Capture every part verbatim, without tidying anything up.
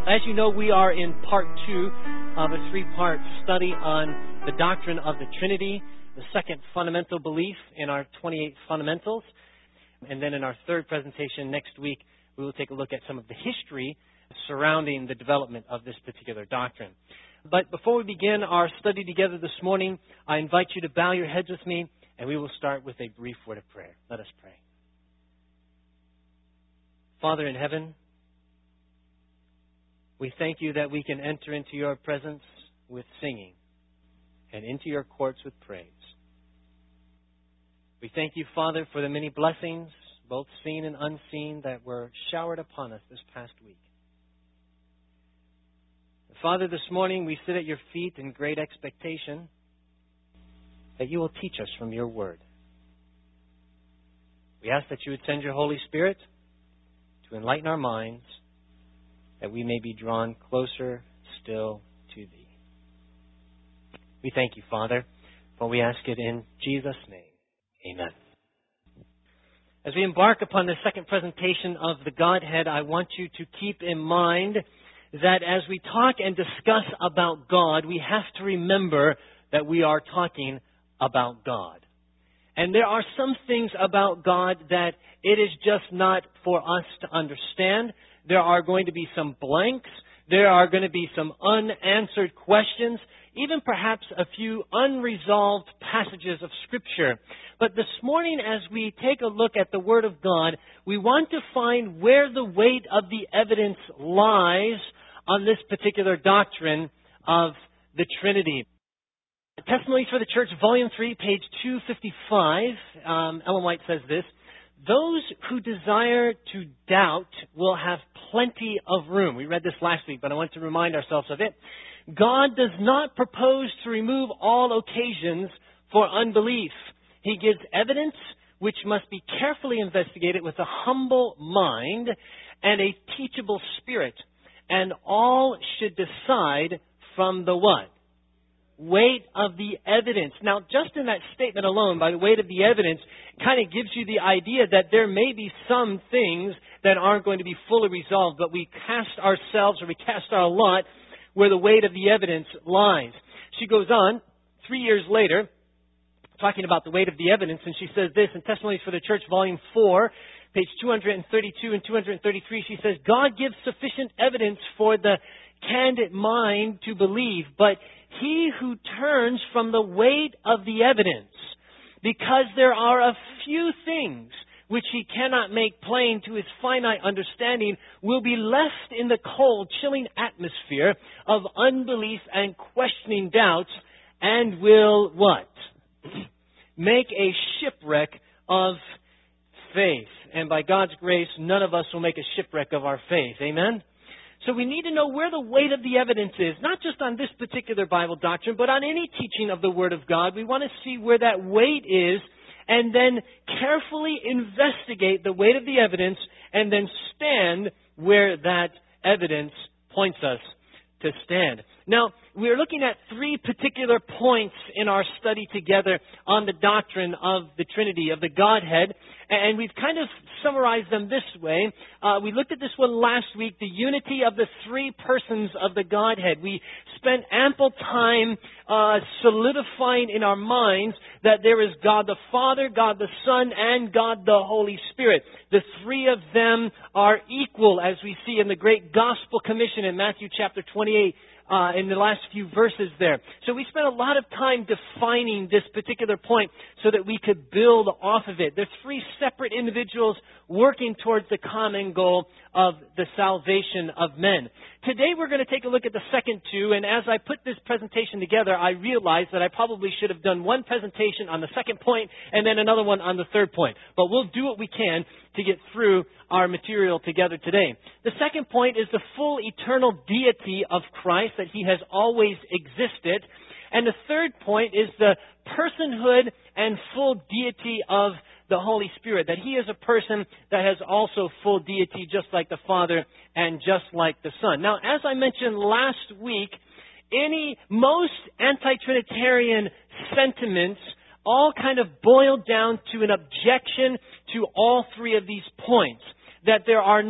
As you know, we are in part two of a three-part study on the doctrine of the Trinity, the second fundamental belief in our twenty-eight fundamentals. And then in our third presentation next week, we will take a look at some of the history surrounding the development of this particular doctrine. But before we begin our study together this morning, I invite you to bow your heads with me, and we will start with a brief word of prayer. Let us pray. Father in heaven, we thank you that we can enter into your presence with singing and into your courts with praise. We thank you, Father, for the many blessings, both seen and unseen, that were showered upon us this past week. Father, this morning we sit at your feet in great expectation that you will teach us from your word. We ask that you would send your Holy Spirit to enlighten our minds, that we may be drawn closer still to thee. We thank you, Father, for we ask it in Jesus' name. Amen. As we embark upon the second presentation of the Godhead, I want you to keep in mind that as we talk and discuss about God, we have to remember that we are talking about God. And there are some things about God that it is just not for us to understand. There are going to be some blanks. There are going to be some unanswered questions, even perhaps a few unresolved passages of Scripture. But this morning, as we take a look at the Word of God, we want to find where the weight of the evidence lies on this particular doctrine of the Trinity. Testimonies for the Church, Volume three, page two fifty-five, um, Ellen White says this: those who desire to doubt will have plenty of room. We read this last week, but I want to remind ourselves of it. God does not propose to remove all occasions for unbelief. He gives evidence which must be carefully investigated with a humble mind and a teachable spirit. And all should decide from the what? Weight of the evidence. Now, just in that statement alone, by the weight of the evidence, kind of gives you the idea that there may be some things that aren't going to be fully resolved, but we cast ourselves or we cast our lot where the weight of the evidence lies. She goes on, three years later, talking about the weight of the evidence, and she says this in Testimonies for the Church, Volume four, page two thirty-two and two thirty-three, she says, God gives sufficient evidence for the candid mind to believe, but he who turns from the weight of the evidence, because there are a few things which he cannot make plain to his finite understanding, will be left in the cold, chilling atmosphere of unbelief and questioning doubts, and will what? Make a shipwreck of faith. And by God's grace, none of us will make a shipwreck of our faith. Amen? So we need to know where the weight of the evidence is, not just on this particular Bible doctrine, but on any teaching of the Word of God. We want to see where that weight is and then carefully investigate the weight of the evidence and then stand where that evidence points us to stand. Now, we're looking at three particular points in our study together on the doctrine of the Trinity, of the Godhead, and we've kind of summarized them this way. Uh, we looked at this one last week, the unity of the three persons of the Godhead. We spent ample time uh, solidifying in our minds that there is God the Father, God the Son, and God the Holy Spirit. The three of them are equal, as we see in the great Gospel Commission in Matthew chapter twenty-eight. Uh, in the last few verses there. So we spent a lot of time defining this particular point so that we could build off of it. There's three separate individuals working towards the common goal of the salvation of men. Today we're going to take a look at the second two, and as I put this presentation together, I realized that I probably should have done one presentation on the second point and then another one on the third point. But we'll do what we can to get through our material together today. The second point is the full eternal deity of Christ, that he has always existed. And the third point is the personhood and full deity of the Holy Spirit, that he is a person that has also full deity just like the Father and just like the Son. Now, as I mentioned last week, any most anti-Trinitarian sentiments all kind of boil down to an objection to all three of these points. That there are not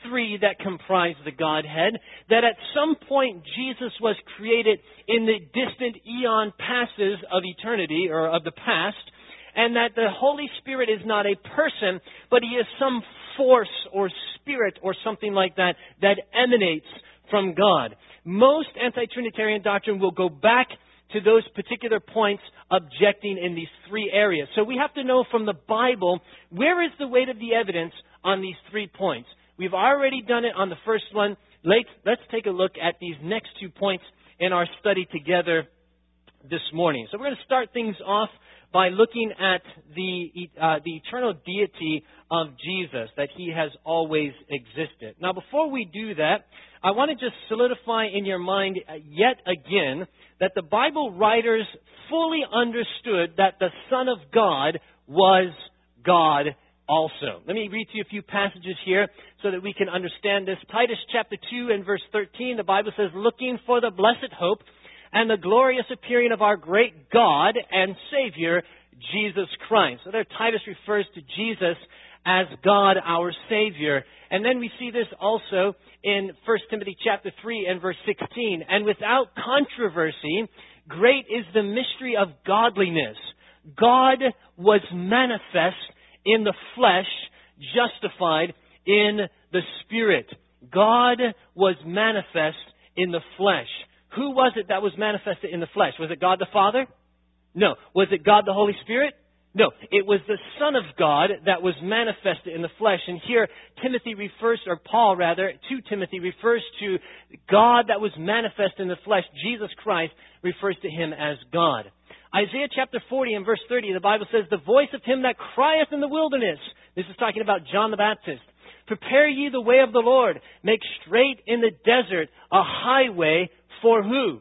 three that comprise the Godhead, that at some point Jesus was created in the distant eon passes of eternity or of the past, and that the Holy Spirit is not a person, but He is some force or spirit or something like that that emanates from God. Most anti-Trinitarian doctrine will go back to those particular points objecting in these three areas. So we have to know from the Bible, where is the weight of the evidence on these three points? We've already done it on the first one. Let's, let's take a look at these next two points in our study together this morning. So we're going to start things off by looking at the uh, the eternal deity of Jesus, that He has always existed. Now, before we do that, I want to just solidify in your mind yet again that the Bible writers fully understood that the Son of God was God also. Let me read to you a few passages here so that we can understand this. Titus chapter two and verse thirteen, the Bible says, looking for the blessed hope and the glorious appearing of our great God and Savior, Jesus Christ. So there Titus refers to Jesus as God our Savior. And then we see this also in First Timothy chapter three and verse sixteen. And without controversy, great is the mystery of godliness. God was manifest in the flesh, justified in the Spirit. God was manifest in the flesh. Who was it that was manifested in the flesh? Was it God the Father? No. Was it God the Holy Spirit? No. It was the Son of God that was manifested in the flesh. And here Timothy refers, or Paul rather, to Timothy refers to God that was manifest in the flesh. Jesus Christ refers to Him as God. Isaiah chapter forty and verse thirty, the Bible says, the voice of him that crieth in the wilderness. This is talking about John the Baptist. Prepare ye the way of the Lord. Make straight in the desert a highway for who?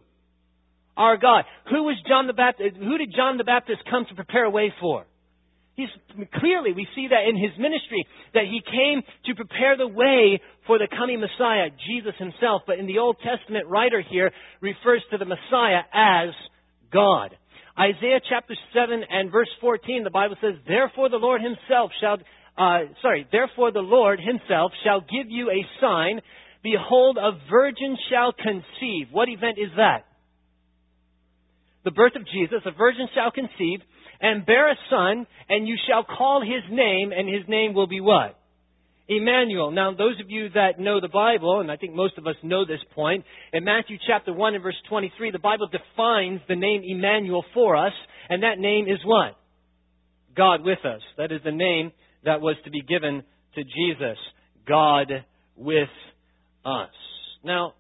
Our God. Who was John the Baptist? Who did John the Baptist come to prepare a way for? He's clearly, we see that in his ministry, that he came to prepare the way for the coming Messiah, Jesus Himself. But in the Old Testament writer here refers to the Messiah as God. Isaiah chapter seven and verse fourteen, the Bible says, Therefore the Lord Himself shall, uh, sorry, therefore the Lord Himself shall give you a sign. Behold, a virgin shall conceive. What event is that? The birth of Jesus. A virgin shall conceive and bear a son, and you shall call His name, and His name will be what? Emmanuel. Now, those of you that know the Bible, and I think most of us know this point, in Matthew chapter one and verse twenty-three, the Bible defines the name Emmanuel for us, and that name is what? God with us. That is the name that was to be given to Jesus. God with us. Now,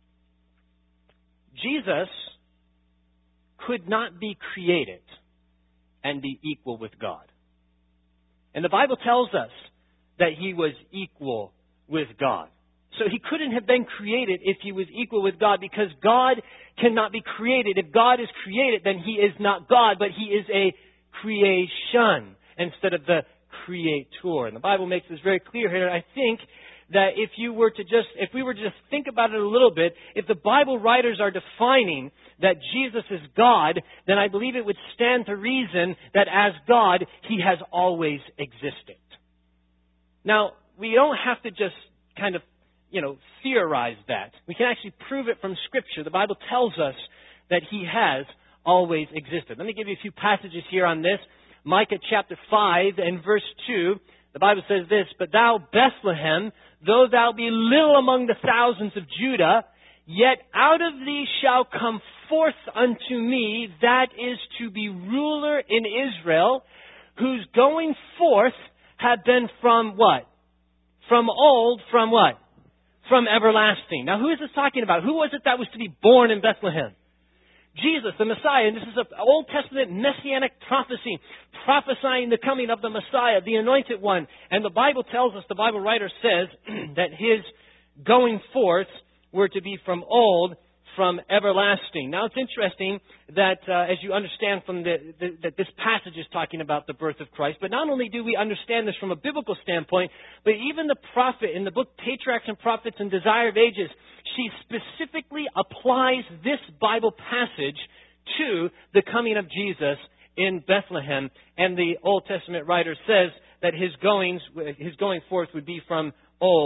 Jesus could not be created and be equal with God. And the Bible tells us that He was equal with God. So He couldn't have been created if He was equal with God, because God cannot be created. If God is created, then He is not God, but He is a creation instead of the creator. And the Bible makes this very clear here. I think that if you were to just, if we were to just think about it a little bit, if the Bible writers are defining that Jesus is God, then I believe it would stand to reason that as God, He has always existed. Now, we don't have to just kind of, you know, theorize that. We can actually prove it from Scripture. The Bible tells us that He has always existed. Let me give you a few passages here on this. Micah chapter five and verse two, the Bible says this, But thou, Bethlehem, though thou be little among the thousands of Judah, yet out of thee shall come forth unto me that is to be ruler in Israel, whose going forth have been from what? From old, from what? From everlasting. Now, who is this talking about? Who was it that was to be born in Bethlehem? Jesus, the Messiah. And this is an Old Testament messianic prophecy, prophesying the coming of the Messiah, the Anointed One. And the Bible tells us, the Bible writer says, that His going forth were to be from old, from everlasting. Now, it's interesting that uh, as you understand from the, the, that this passage is talking about the birth of Christ, but not only do we understand this from a biblical standpoint, but even the prophet in the book Patriarchs and Prophets and Desire of Ages, she specifically applies this Bible passage to the coming of Jesus in Bethlehem. And the Old Testament writer says that his goings, his going forth would be from old,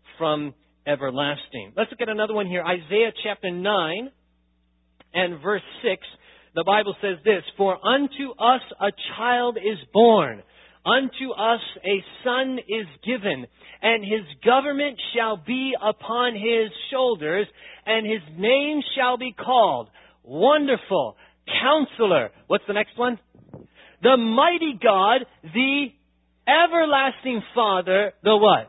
from everlasting. Let's look at another one here. Isaiah chapter nine and verse six. The Bible says this, "For unto us a child is born, unto us a son is given, and his government shall be upon his shoulders, and his name shall be called Wonderful, Counselor." What's the next one? "The Mighty God, the Everlasting Father," the what?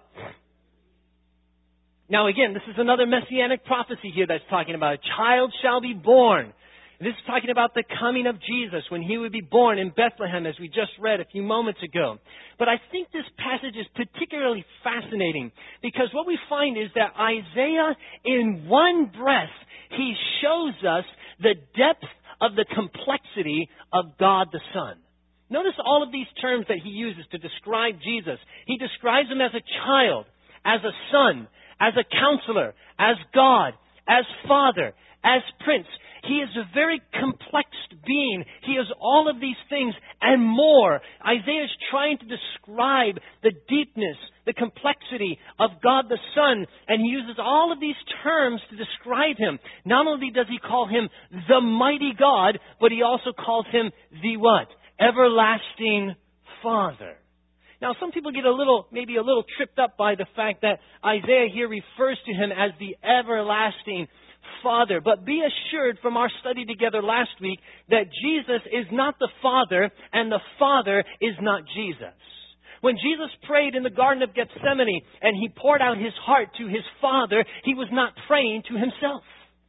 Now again, this is another messianic prophecy here that's talking about a child shall be born. This is talking about the coming of Jesus when he would be born in Bethlehem, as we just read a few moments ago. But I think this passage is particularly fascinating because what we find is that Isaiah, in one breath, he shows us the depth of the complexity of God the Son. Notice all of these terms that he uses to describe Jesus. He describes him as a child, as a son, as a counselor, as God, as Father, as Prince. He is a very complex being. He is all of these things and more. Isaiah is trying to describe the deepness, the complexity of God the Son, and he uses all of these terms to describe him. Not only does he call him the mighty God, but he also calls him the what? Everlasting Father. Now, some people get a little, maybe a little tripped up by the fact that Isaiah here refers to him as the everlasting Father. But be assured from our study together last week that Jesus is not the Father and the Father is not Jesus. When Jesus prayed in the Garden of Gethsemane and he poured out his heart to his Father, he was not praying to himself.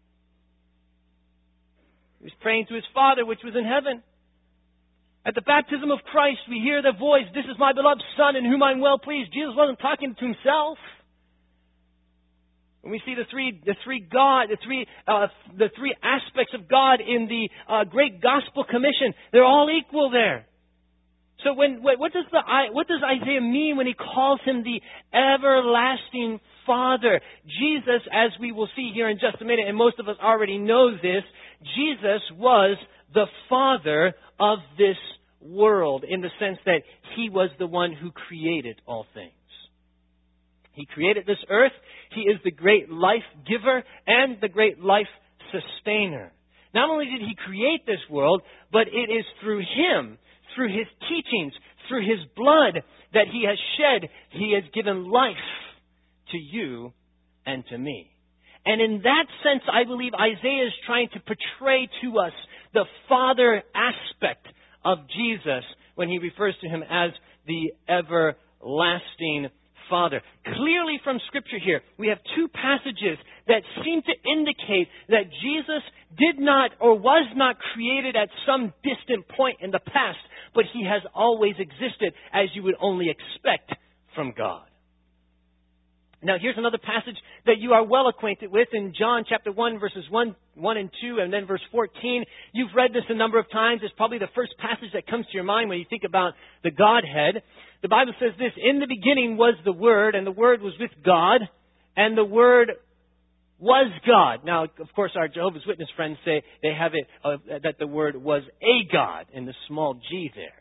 He was praying to his Father which was in heaven. At the baptism of Christ, we hear the voice, "This is my beloved Son in whom I'm well pleased." Jesus wasn't talking to himself. When we see the three, the three God, the three, uh, the three aspects of God in the uh, great Gospel Commission, they're all equal there. So when, what does the, what does Isaiah mean when he calls him the everlasting Father? Jesus, as we will see here in just a minute, and most of us already know this, Jesus was the Father of this world in the sense that he was the one who created all things. He created this earth. He is the great life giver and the great life sustainer. Not only did he create this world, but it is through him, through his teachings, through his blood that he has shed, he has given life to you and to me. And in that sense, I believe Isaiah is trying to portray to us the Father aspect of Jesus when he refers to him as the everlasting Father. Clearly from Scripture here, we have two passages that seem to indicate that Jesus did not or was not created at some distant point in the past, but he has always existed as you would only expect from God. Now here's another passage that you are well acquainted with in John chapter one, verses one, one and two, and then verse fourteen. You've read this a number of times. It's probably the first passage that comes to your mind when you think about the Godhead. The Bible says this, "In the beginning was the Word, and the Word was with God, and the Word was God." Now, of course, our Jehovah's Witness friends say they have it, uh, that the Word was a God, in the small g there.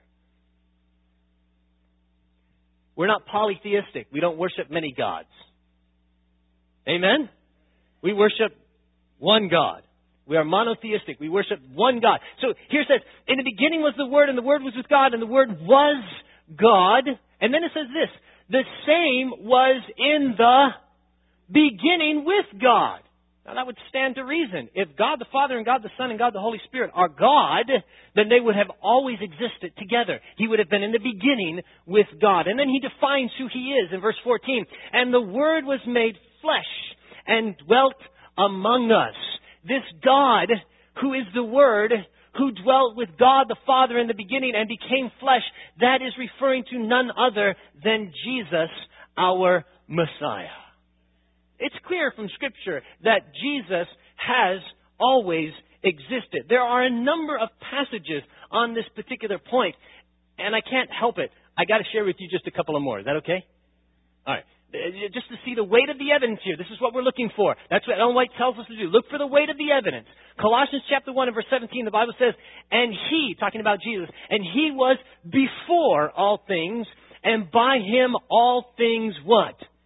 We're not polytheistic. We don't worship many gods. Amen? We worship one God. We are monotheistic. We worship one God. So here it says, "In the beginning was the Word, and the Word was with God, and the Word was God." And then it says this, "The same was in the beginning with God." Now that would stand to reason. If God the Father and God the Son and God the Holy Spirit are God, then they would have always existed together. He would have been in the beginning with God. And then he defines who he is in verse fourteen. "And the Word was made flesh and dwelt among us." This God, who is the Word, who dwelt with God the Father in the beginning and became flesh, that is referring to none other than Jesus, our Messiah. It's clear from Scripture that Jesus has always existed. There are a number of passages on this particular point, and I can't help it. I got to share with you just a couple of more. Is that okay? All right. Just to see the weight of the evidence here. This is what we're looking for. That's what Ellen White tells us to do. Look for the weight of the evidence. Colossians chapter one and verse seventeen, the Bible says, "And he," talking about Jesus, "and he was before all things, and by him all things" what?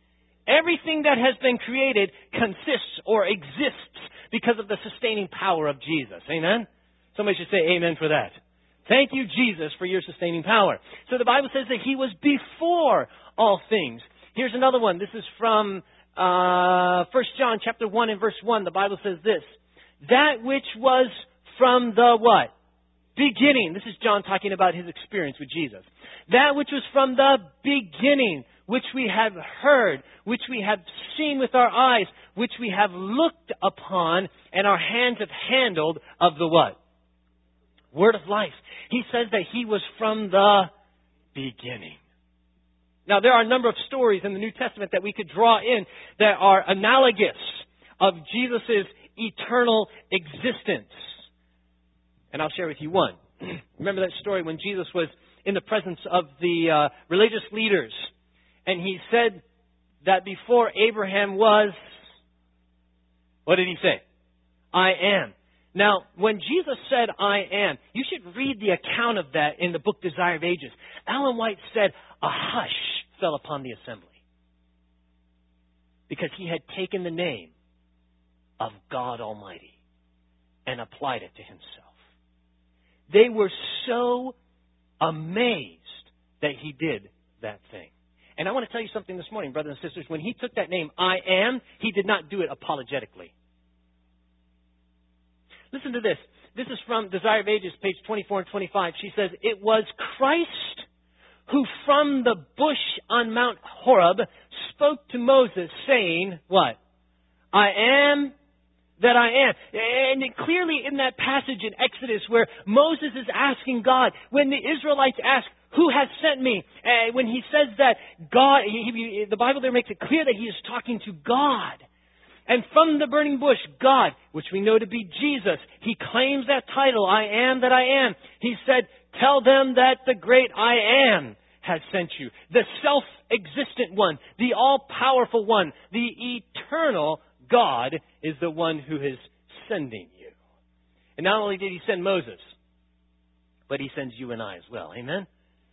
Everything that has been created consists or exists because of the sustaining power of Jesus. Amen? Somebody should say amen for that. Thank you, Jesus, for your sustaining power. So the Bible says that He was before all things. Here's another one. This is from uh, First John chapter one and verse one. The Bible says this. That which was from the what? Beginning. This is John talking about his experience with Jesus. That which was from the beginning, which we have heard, which we have seen with our eyes, which we have looked upon, and our hands have handled of the what? Word of life. He says that He was from the beginning. Now, there are a number of stories in the New Testament that we could draw in that are analogous of Jesus' eternal existence. And I'll share with you one. Remember that story when Jesus was in the presence of the uh, religious leaders, and He said that before Abraham was, what did He say? I am. Now, when Jesus said, I am, you should read the account of that in the book Desire of Ages. Ellen White said, a hush fell upon the assembly because He had taken the name of God Almighty and applied it to Himself. They were so amazed that He did that thing. And I want to tell you something this morning, brothers and sisters. When He took that name, I am, He did not do it apologetically. Listen to this. This is from Desire of Ages, page twenty-four and twenty-five. She says, it was Christ who from the bush on Mount Horeb spoke to Moses, saying, what? I am that I am. And clearly in that passage in Exodus where Moses is asking God, when the Israelites ask, who has sent me? Uh, when he says that God, he, he, the Bible there makes it clear that he is talking to God. And from the burning bush, God, which we know to be Jesus, He claims that title, I am that I am. He said, tell them that the great I am has sent you. The self-existent one, the all-powerful one, the eternal God is the one who is sending you. And not only did He send Moses, but He sends you and I as well. Amen?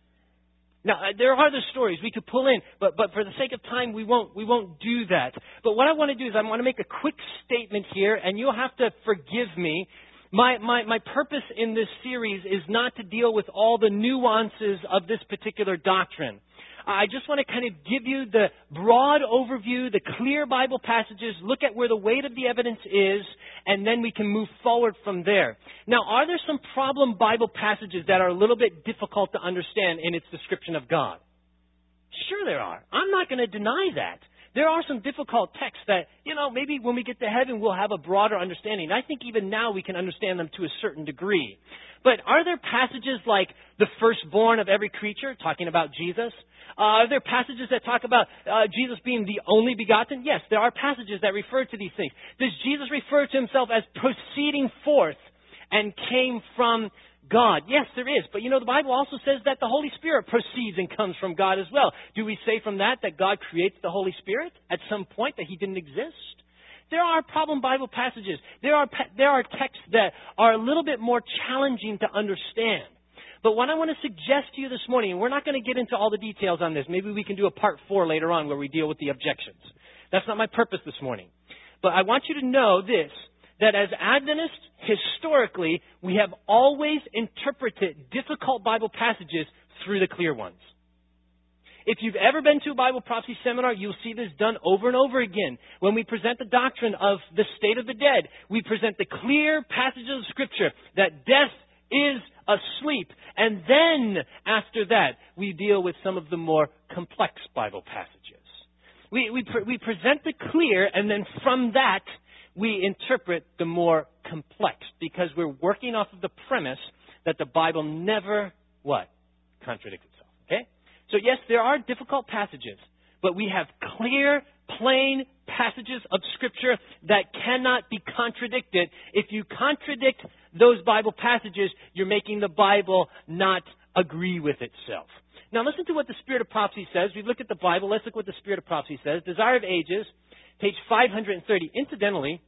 Now, there are other stories we could pull in, but, but for the sake of time, we won't, we won't do that. But what I want to do is I want to make a quick statement here, and you'll have to forgive me. My, my, my purpose in this series is not to deal with all the nuances of this particular doctrine. I just want to kind of give you the broad overview, the clear Bible passages, look at where the weight of the evidence is, and then we can move forward from there. Now, are there some problem Bible passages that are a little bit difficult to understand in its description of God? Sure there are. I'm not going to deny that. There are some difficult texts that, you know, maybe when we get to heaven we'll have a broader understanding. I think even now we can understand them to a certain degree. But are there passages like the firstborn of every creature, talking about Jesus? Uh, are there passages that talk about uh, Jesus being the only begotten? Yes, there are passages that refer to these things. Does Jesus refer to Himself as proceeding forth and came from God? Yes, there is. But you know, the Bible also says that the Holy Spirit proceeds and comes from God as well. Do we say from that that God creates the Holy Spirit at some point, that He didn't exist? There are problem Bible passages. There are there are texts that are a little bit more challenging to understand. But what I want to suggest to you this morning, and we're not going to get into all the details on this. Maybe we can do a part four later on where we deal with the objections. That's not my purpose this morning. But I want you to know this, that as Adventists, historically, we have always interpreted difficult Bible passages through the clear ones. If you've ever been to a Bible prophecy seminar, you'll see this done over and over again. When we present the doctrine of the state of the dead, we present the clear passages of Scripture that death is asleep. And then, after that, we deal with some of the more complex Bible passages. We, we, pre- we present the clear, and then from that, we interpret the more complex, because we're working off of the premise that the Bible never, what? Contradicts itself. Okay? So yes, there are difficult passages, but we have clear, plain passages of Scripture that cannot be contradicted. If you contradict those Bible passages, you're making the Bible not agree with itself. Now listen to what the Spirit of Prophecy says. We've looked at the Bible. Let's look what the Spirit of Prophecy says. Desire of Ages, page five hundred thirty. Incidentally,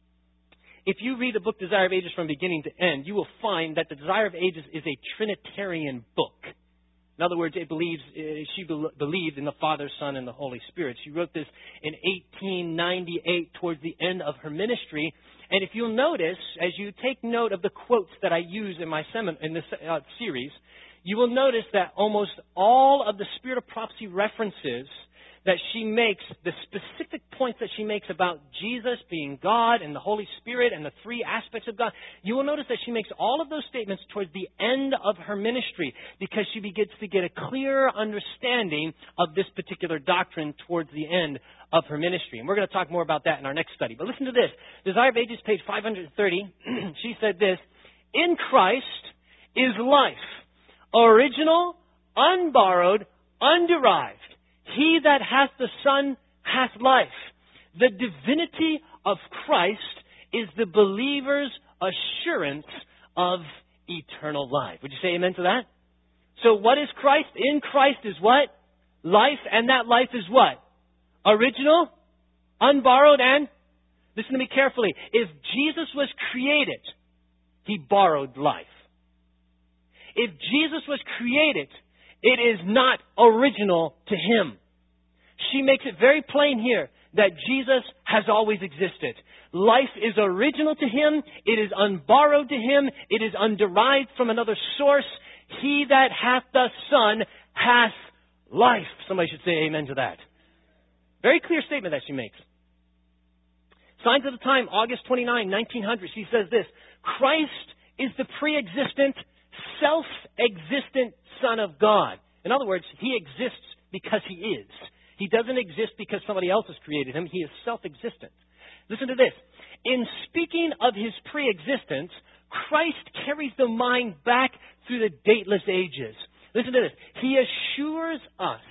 if you read the book Desire of Ages from beginning to end, you will find that the Desire of Ages is a Trinitarian book. In other words, it believes she believed in the Father, Son, and the Holy Spirit. She wrote this in eighteen ninety-eight towards the end of her ministry. And if you'll notice, as you take note of the quotes that I use in my semin- in this uh, series, you will notice that almost all of the Spirit of Prophecy references that she makes, the specific points that she makes about Jesus being God and the Holy Spirit and the three aspects of God, you will notice that she makes all of those statements towards the end of her ministry because she begins to get a clearer understanding of this particular doctrine towards the end of her ministry. And we're going to talk more about that in our next study. But listen to this. Desire of Ages, page five hundred thirty, she said this, "In Christ is life, original, unborrowed, underived. He that hath the Son hath life." The divinity of Christ is the believer's assurance of eternal life. Would you say amen to that? So what is Christ? In Christ is what? Life, and that life is what? Original, unborrowed, and, listen to me carefully, if Jesus was created, He borrowed life. If Jesus was created, it is not original to Him. She makes it very plain here that Jesus has always existed. Life is original to Him. It is unborrowed to Him. It is underived from another source. He that hath the Son hath life. Somebody should say amen to that. Very clear statement that she makes. Signs of the Time, August twenty-ninth, nineteen hundred. She says this, "Christ is the pre-existent, self-existent Son of God." In other words, He exists because He is. He doesn't exist because somebody else has created Him. He is self-existent. Listen to this. In speaking of His pre-existence, Christ carries the mind back through the dateless ages. Listen to this. He assures us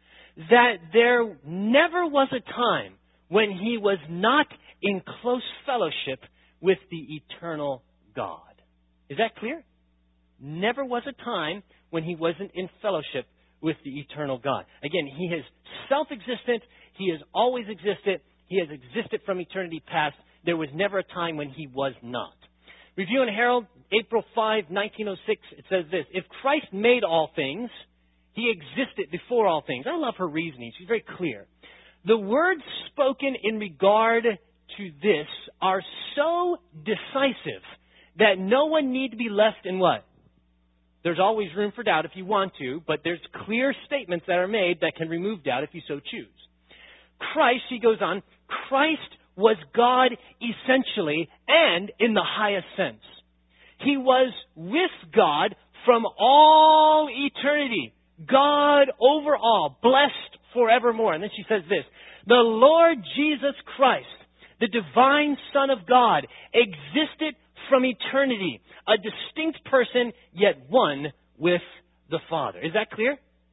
that there never was a time when He was not in close fellowship with the eternal God. Is that clear? Never was a time when He wasn't in fellowship with the eternal God. Again, He is self-existent. He has always existed. He has existed from eternity past. There was never a time when He was not. Review and Herald, April fifth, nineteen oh six, it says this, "If Christ made all things, He existed before all things." I love her reasoning. She's very clear. "The words spoken in regard to this are so decisive that no one need to be left in what? There's always room for doubt if you want to, but there's clear statements that are made that can remove doubt if you so choose. Christ," she goes on, "Christ was God essentially and in the highest sense. He was with God from all eternity. God over all, blessed forevermore." And then she says this, "The Lord Jesus Christ, the divine Son of God, existed from eternity, a distinct person, yet one with the Father." Is that clear?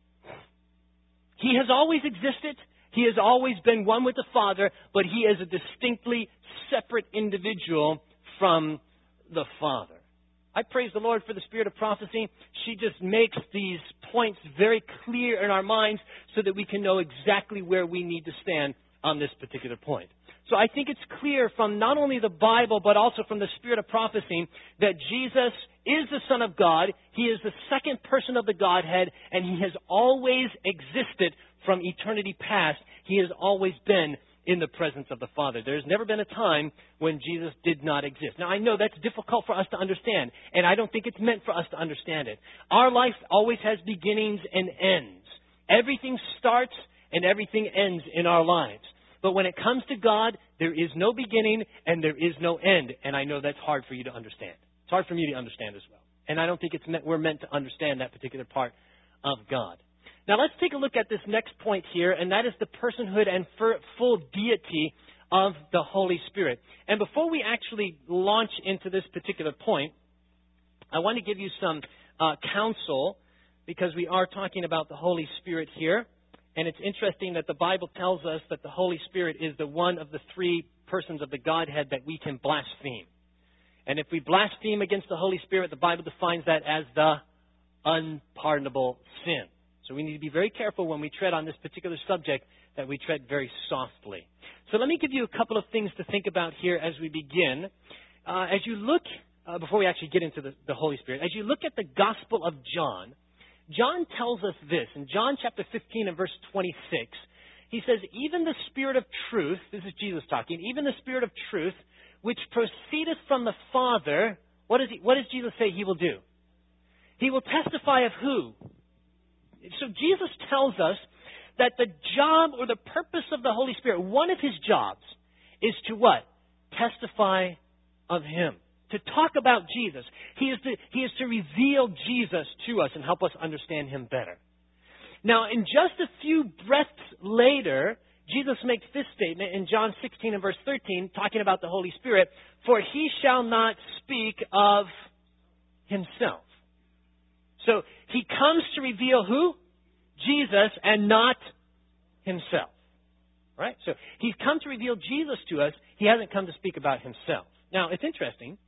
He has always existed. He has always been one with the Father, but He is a distinctly separate individual from the Father. I praise the Lord for the Spirit of prophecy. She just makes these points very clear in our minds so that we can know exactly where we need to stand on this particular point. So I think it's clear from not only the Bible, but also from the Spirit of prophecy, that Jesus is the Son of God. He is the second person of the Godhead, and He has always existed from eternity past. He has always been in the presence of the Father. There's never been a time when Jesus did not exist. Now, I know that's difficult for us to understand, and I don't think it's meant for us to understand it. Our life always has beginnings and ends. Everything starts and everything ends in our lives. But when it comes to God, there is no beginning and there is no end. And I know that's hard for you to understand. It's hard for me to understand as well. And I don't think it's meant, we're meant to understand that particular part of God. Now let's take a look at this next point here, and that is the personhood and full deity of the Holy Spirit. And before we actually launch into this particular point, I want to give you some uh, counsel, because we are talking about the Holy Spirit here. And it's interesting that the Bible tells us that the Holy Spirit is the one of the three persons of the Godhead that we can blaspheme. And if we blaspheme against the Holy Spirit, the Bible defines that as the unpardonable sin. So we need to be very careful when we tread on this particular subject, that we tread very softly. So let me give you a couple of things to think about here as we begin. Uh, as you look, uh, before we actually get into the, the Holy Spirit, as you look at the Gospel of John, John tells us this. In John chapter fifteen and verse twenty-six, he says, even the Spirit of truth, this is Jesus talking, even the Spirit of truth, which proceedeth from the Father, what, is he, what does Jesus say he will do? He will testify of who? So Jesus tells us that the job or the purpose of the Holy Spirit, one of His jobs, is to what? Testify of Him. To talk about Jesus. He is to, he is to reveal Jesus to us and help us understand Him better. Now, in just a few breaths later, Jesus makes this statement in John sixteen and verse thirteen, talking about the Holy Spirit, for He shall not speak of Himself. So, He comes to reveal who? Jesus, and not Himself. Right? So, He's come to reveal Jesus to us. He hasn't come to speak about Himself. Now, it's interesting.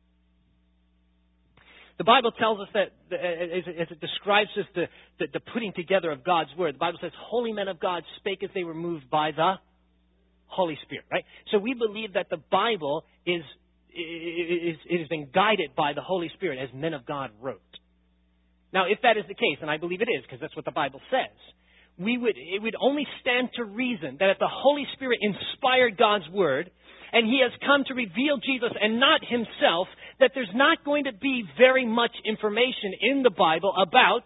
The Bible tells us that, as it describes this, the, the, the putting together of God's Word. The Bible says, holy men of God spake as they were moved by the Holy Spirit. Right? So we believe that the Bible is, is, it has been guided by the Holy Spirit as men of God wrote. Now, if that is the case, and I believe it is, because that's what the Bible says, we would, it would only stand to reason that if the Holy Spirit inspired God's Word, and He has come to reveal Jesus and not Himself, that there's not going to be very much information in the Bible about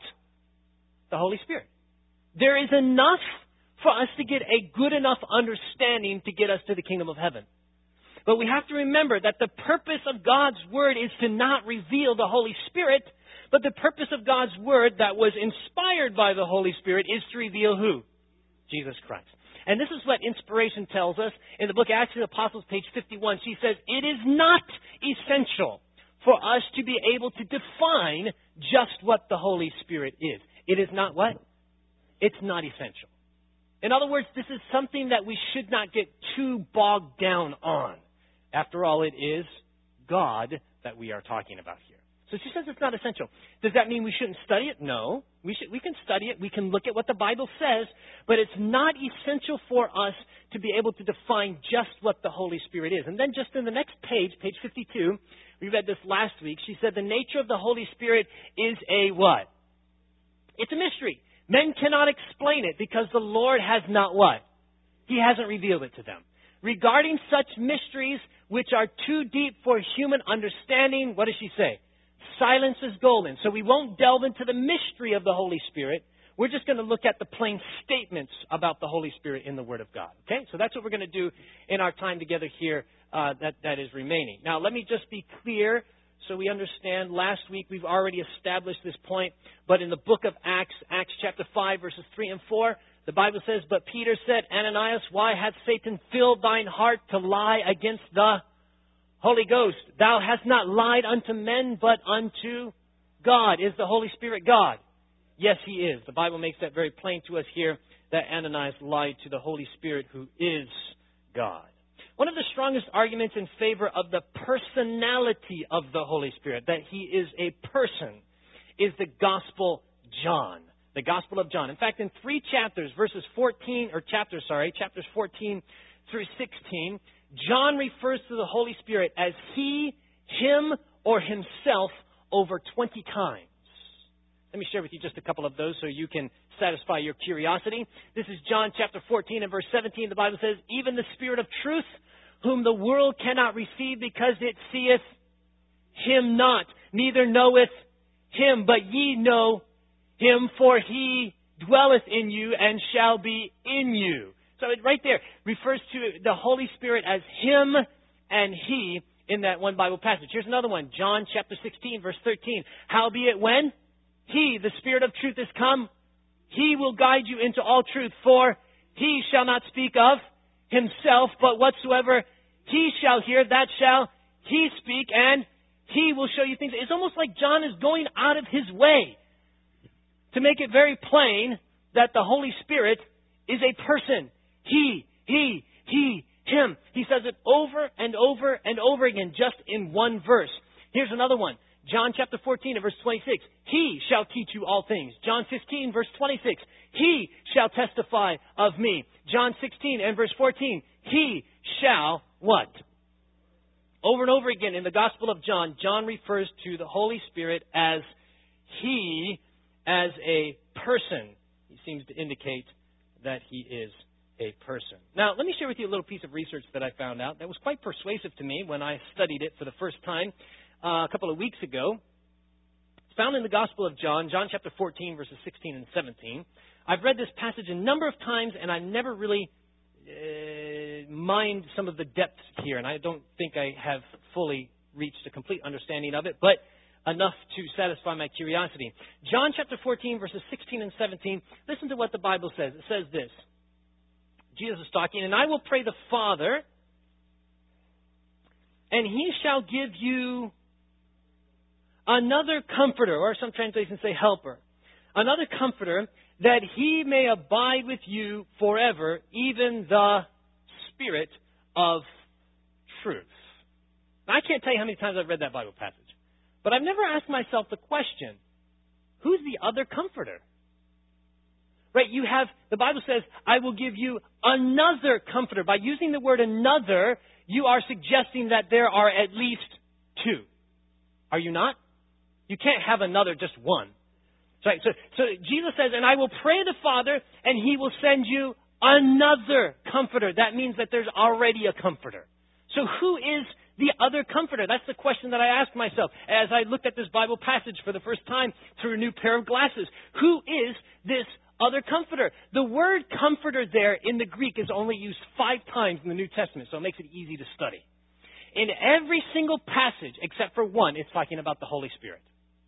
the Holy Spirit. There is enough for us to get a good enough understanding to get us to the kingdom of heaven. But we have to remember that the purpose of God's Word is to not reveal the Holy Spirit, but the purpose of God's Word that was inspired by the Holy Spirit is to reveal who? Jesus Christ. And this is what inspiration tells us in the book Acts of the Apostles, page fifty-one. She says, it is not essential for us to be able to define just what the Holy Spirit is. It is not what? It's not essential. In other words, this is something that we should not get too bogged down on. After all, it is God that we are talking about here. So she says it's not essential. Does that mean we shouldn't study it? No. We should, we can study it. We can look at what the Bible says. But it's not essential for us to be able to define just what the Holy Spirit is. And then just in the next page, page fifty-two, we read this last week. She said the nature of the Holy Spirit is a what? It's a mystery. Men cannot explain it because the Lord has not what? He hasn't revealed it to them. Regarding such mysteries which are too deep for human understanding, what does she say? Silence is golden. So we won't delve into the mystery of the Holy Spirit. We're just going to look at the plain statements about the Holy Spirit in the Word of God. Okay? So that's what we're going to do in our time together here uh, that, that is remaining. Now, let me just be clear so we understand. Last week we've already established this point, but in the book of Acts, Acts chapter five, verses three and four, the Bible says, but Peter said, Ananias, why hath Satan filled thine heart to lie against the Holy Ghost? Thou hast not lied unto men, but unto God. Is the Holy Spirit God? Yes, He is. The Bible makes that very plain to us here, that Ananias lied to the Holy Spirit, who is God. One of the strongest arguments in favor of the personality of the Holy Spirit, that He is a person, is the Gospel John. The Gospel of John. In fact, in three chapters, verses fourteen, or chapters, sorry, chapters fourteen through sixteen, John refers to the Holy Spirit as He, Him, or Himself over twenty times. Let me share with you just a couple of those so you can satisfy your curiosity. This is John chapter fourteen and verse seventeen. The Bible says, even the Spirit of truth, whom the world cannot receive because it seeth Him not, neither knoweth Him, but ye know Him, for He dwelleth in you and shall be in you. So it right there refers to the Holy Spirit as Him and He in that one Bible passage. Here's another one. John chapter sixteen, verse thirteen. Howbeit when He, the Spirit of truth, is come, He will guide you into all truth. For He shall not speak of Himself, but whatsoever He shall hear, that shall He speak, and He will show you things. It's almost like John is going out of his way to make it very plain that the Holy Spirit is a person. He, He, He, Him. He says it over and over and over again just in one verse. Here's another one. John chapter fourteen and verse twenty-six. He shall teach you all things. John fifteen verse twenty-six. He shall testify of me. John sixteen and verse fourteen. He shall what? Over and over again in the Gospel of John, John refers to the Holy Spirit as He as a person. He seems to indicate that he is a person. Now, let me share with you a little piece of research that I found out that was quite persuasive to me when I studied it for the first time uh, a couple of weeks ago. It's found in the Gospel of John, John chapter fourteen, verses sixteen and seventeen. I've read this passage a number of times, and I've never really uh, mined some of the depths here, and I don't think I have fully reached a complete understanding of it, but enough to satisfy my curiosity. John chapter fourteen, verses sixteen and seventeen, listen to what the Bible says. It says this. Jesus is talking, and I will pray the Father, and he shall give you another comforter, or some translations say helper, another comforter, that he may abide with you forever, even the Spirit of truth. Now, I can't tell you how many times I've read that Bible passage, but I've never asked myself the question, who's the other comforter? Right, you have, the Bible says, I will give you another comforter. By using the word another, you are suggesting that there are at least two. Are you not? You can't have another, just one. Right, so, so Jesus says, and I will pray the Father, and he will send you another comforter. That means that there's already a comforter. So who is the other comforter? That's the question that I asked myself as I looked at this Bible passage for the first time through a new pair of glasses. Who is this other comforter? The word comforter there in the Greek is only used five times in the New Testament, so it makes it easy to study. In every single passage, except for one, it's talking about the Holy Spirit.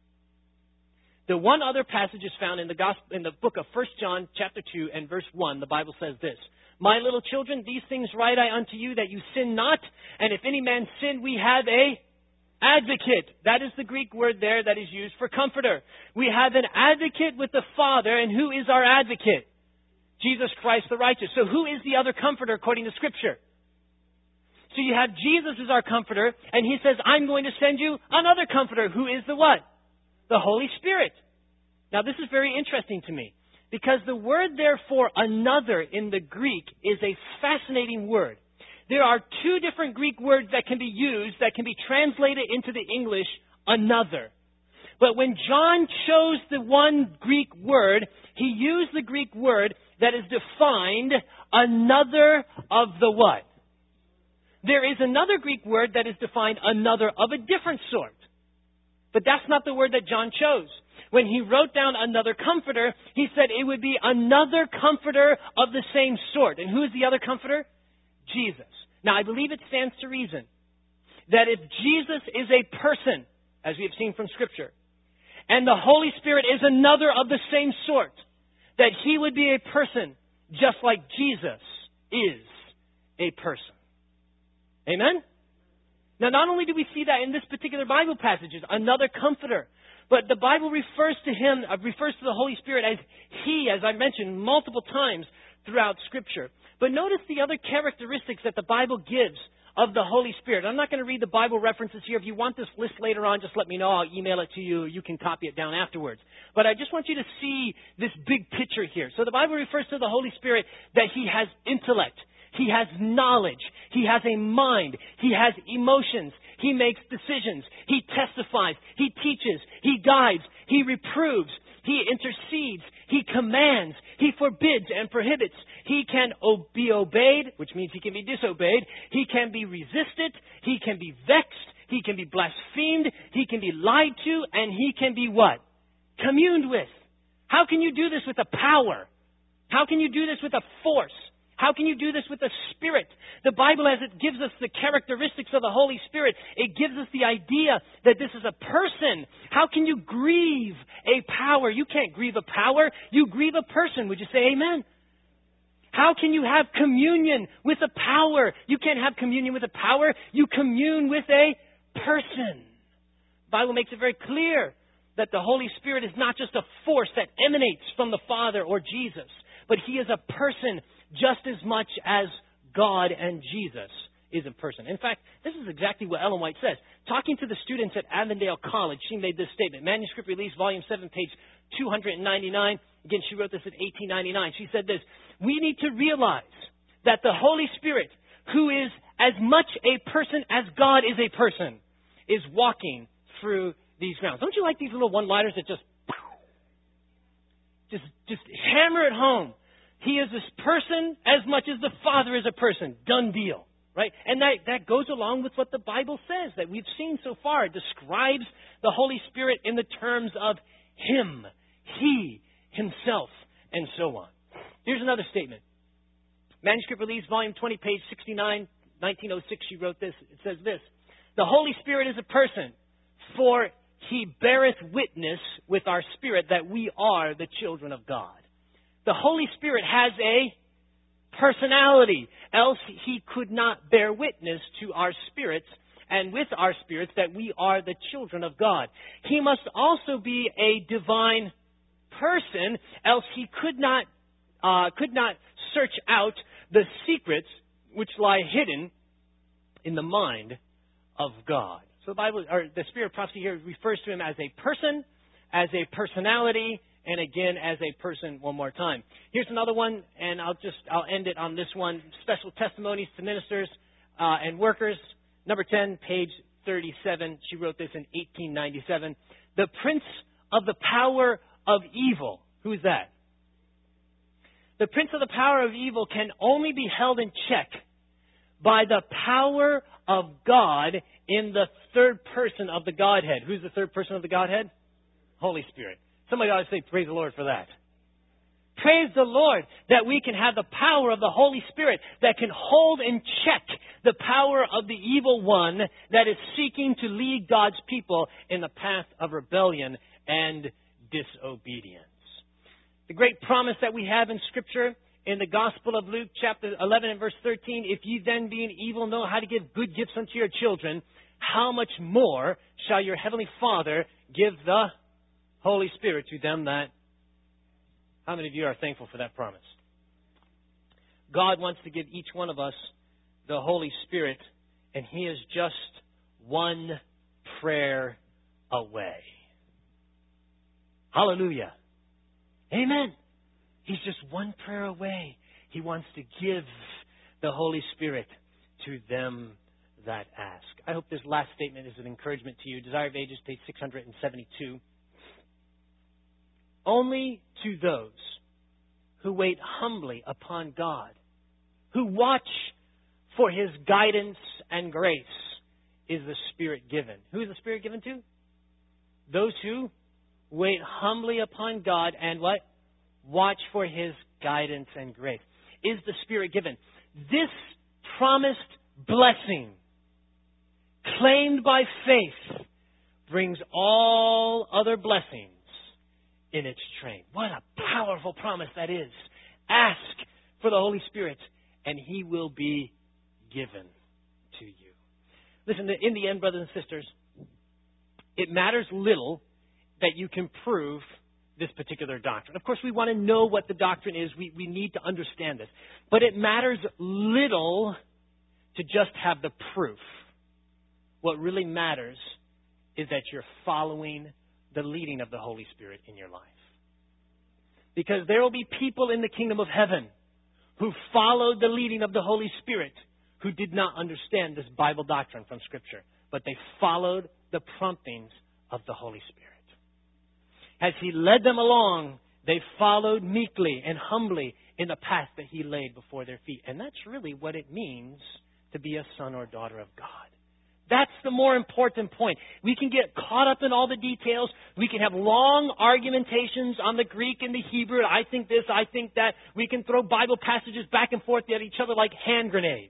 The one other passage is found in the gospel, in the book of First John chapter two and verse one. The Bible says this, my little children, these things write I unto you, that you sin not. And if any man sin, we have a advocate. That is the Greek word there that is used for comforter. We have an advocate with the Father, and who is our advocate? Jesus Christ the righteous. So who is the other comforter according to Scripture? So you have Jesus as our comforter, and he says, I'm going to send you another comforter. Who is the what? The Holy Spirit. Now this is very interesting to me, because the word there for another in the Greek is a fascinating word. There are two different Greek words that can be used that can be translated into the English another. But when John chose the one Greek word, he used the Greek word that is defined another of the what? There is another Greek word that is defined another of a different sort. But that's not the word that John chose. When he wrote down another comforter, he said it would be another comforter of the same sort. And who is the other comforter? Jesus. Now, I believe it stands to reason that if Jesus is a person, as we have seen from Scripture, and the Holy Spirit is another of the same sort, that he would be a person just like Jesus is a person. Amen? Now, not only do we see that in this particular Bible passage, another comforter, but the Bible refers to him, uh, refers to the Holy Spirit as he, as I mentioned multiple times throughout Scripture. But notice the other characteristics that the Bible gives of the Holy Spirit. I'm not going to read the Bible references here. If you want this list later on, just let me know. I'll email it to you. You can copy it down afterwards. But I just want you to see this big picture here. So the Bible refers to the Holy Spirit that he has intellect. He has knowledge. He has a mind. He has emotions. He makes decisions. He testifies. He teaches. He guides. He reproves. He intercedes. He commands. He forbids and prohibits. He can o- be obeyed, which means he can be disobeyed. He can be resisted. He can be vexed. He can be blasphemed. He can be lied to. And he can be what? Communed with. How can you do this with a power? How can you do this with a force? How can you do this with the Spirit? The Bible, as it gives us the characteristics of the Holy Spirit, it gives us the idea that this is a person. How can you grieve a power? You can't grieve a power. You grieve a person. Would you say amen? How can you have communion with a power? You can't have communion with a power. You commune with a person. The Bible makes it very clear that the Holy Spirit is not just a force that emanates from the Father or Jesus, but he is a person just as much as God and Jesus is a person. In fact, this is exactly what Ellen White says. Talking to the students at Avondale College, she made this statement. Manuscript Release, Volume seven, page two ninety-nine. Again, she wrote this in eighteen ninety-nine. She said this, we need to realize that the Holy Spirit, who is as much a person as God is a person, is walking through these grounds. Don't you like these little one-liners that just, just, just hammer it home. He is this person as much as the Father is a person. Done deal. Right? And that, that goes along with what the Bible says that we've seen so far. It describes the Holy Spirit in the terms of Him, He, Himself, and so on. Here's another statement. Manuscript Release, Volume twenty, page sixty-nine, nineteen oh six, she wrote this. It says this: the Holy Spirit is a person, for He beareth witness with our spirit that we are the children of God. The Holy Spirit has a personality, else He could not bear witness to our spirits and with our spirits that we are the children of God. He must also be a divine person, else He could not uh, could not search out the secrets which lie hidden in the mind of God. So the Bible, or the Spirit of prophecy here, refers to Him as a person, as a personality, and again as a person one more time. Here's another one, and I'll just I'll end it on this one. Special testimonies to ministers uh, and workers. Number ten, page thirty-seven. She wrote this in eighteen ninety-seven. The prince of the power of evil. Who's that? The prince of the power of evil can only be held in check by the power of God in the third person of the Godhead. Who's the third person of the Godhead? Holy Spirit. Somebody ought to say, praise the Lord for that. Praise the Lord that we can have the power of the Holy Spirit that can hold in check the power of the evil one that is seeking to lead God's people in the path of rebellion and disobedience. The great promise that we have in Scripture in the Gospel of Luke, chapter eleven and verse thirteen, if ye then being evil know how to give good gifts unto your children, how much more shall your heavenly Father give the Holy Spirit to them that... How many of you are thankful for that promise? God wants to give each one of us the Holy Spirit, and He is just one prayer away. Hallelujah. Amen. He's just one prayer away. He wants to give the Holy Spirit to them that ask. I hope this last statement is an encouragement to you. Desire of Ages, page six hundred seventy-two. Only to those who wait humbly upon God, who watch for His guidance and grace, is the Spirit given. Who is the Spirit given to? Those who wait humbly upon God and what? Watch for His guidance and grace. Is the Spirit given? This promised blessing, claimed by faith, brings all other blessings in its train. What a powerful promise that is. Ask for the Holy Spirit, and He will be given to you. Listen, in the end, brothers and sisters, it matters little that you can prove this particular doctrine. Of course, we want to know what the doctrine is. We, we need to understand this. But it matters little to just have the proof. What really matters is that you're following the leading of the Holy Spirit in your life. Because there will be people in the kingdom of heaven who followed the leading of the Holy Spirit who did not understand this Bible doctrine from Scripture, but they followed the promptings of the Holy Spirit. As He led them along, they followed meekly and humbly in the path that He laid before their feet. And that's really what it means to be a son or daughter of God. That's the more important point. We can get caught up in all the details. We can have long argumentations on the Greek and the Hebrew. I think this, I think that. We can throw Bible passages back and forth at each other like hand grenades.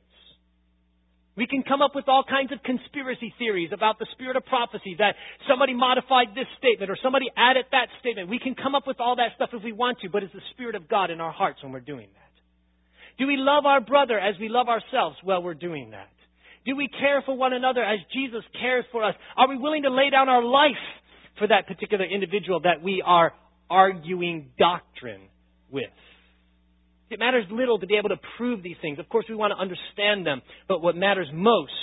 We can come up with all kinds of conspiracy theories about the spirit of prophecy, that somebody modified this statement or somebody added that statement. We can come up with all that stuff if we want to, but it's the Spirit of God in our hearts when we're doing that. Do we love our brother as we love ourselves while we're doing that? Do we care for one another as Jesus cares for us? Are we willing to lay down our life for that particular individual that we are arguing doctrine with? It matters little to be able to prove these things. Of course, we want to understand them. But what matters most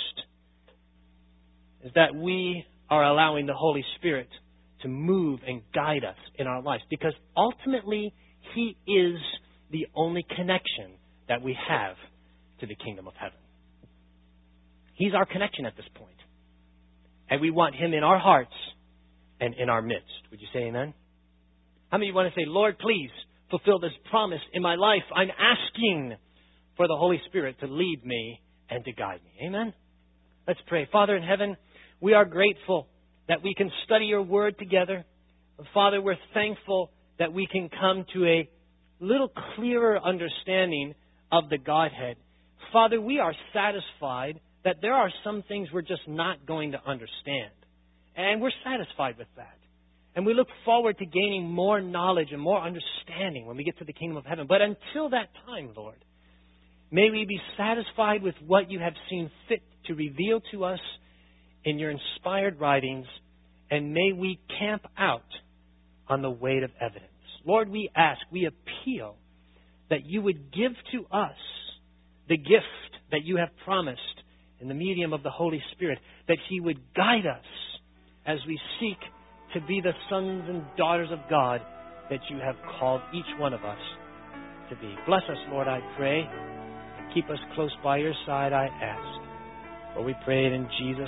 is that we are allowing the Holy Spirit to move and guide us in our lives. Because ultimately, He is the only connection that we have to the kingdom of heaven. He's our connection at this point. And we want Him in our hearts and in our midst. Would you say amen? How many want to say, Lord, please fulfill this promise in my life? I'm asking for the Holy Spirit to lead me and to guide me. Amen? Let's pray. Father in heaven, we are grateful that we can study your word together. Father, we're thankful that we can come to a little clearer understanding of the Godhead. Father, we are satisfied that there are some things we're just not going to understand. And we're satisfied with that. And we look forward to gaining more knowledge and more understanding when we get to the kingdom of heaven. But until that time, Lord, may we be satisfied with what you have seen fit to reveal to us in your inspired writings, and may we camp out on the weight of evidence. Lord, we ask, we appeal that you would give to us the gift that you have promised in the medium of the Holy Spirit, that He would guide us as we seek to be the sons and daughters of God that you have called each one of us to be. Bless us, Lord, I pray, and keep us close by your side, I ask. For we pray it in Jesus'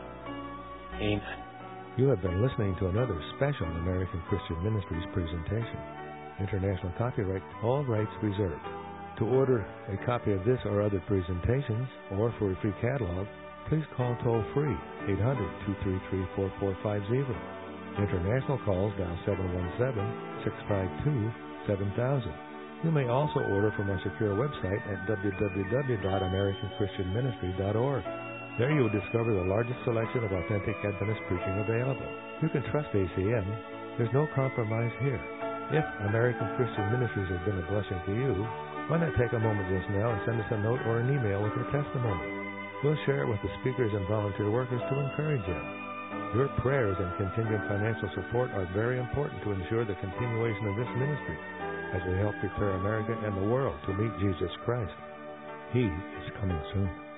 name. Amen. You have been listening to another special American Christian Ministries presentation. International copyright, all rights reserved. To order a copy of this or other presentations, or for a free catalog, please call toll-free eight hundred, two three three, four four five zero. International calls dial seven one seven, six five two, seven thousand. You may also order from our secure website at w w w dot american christian ministry dot org. There you will discover the largest selection of authentic Adventist preaching available. You can trust A C M. There's no compromise here. If American Christian Ministries has been a blessing to you, why not take a moment just now and send us a note or an email with your testimony? We'll share it with the speakers and volunteer workers to encourage you. Your prayers and contingent financial support are very important to ensure the continuation of this ministry as we help prepare America and the world to meet Jesus Christ. He is coming soon.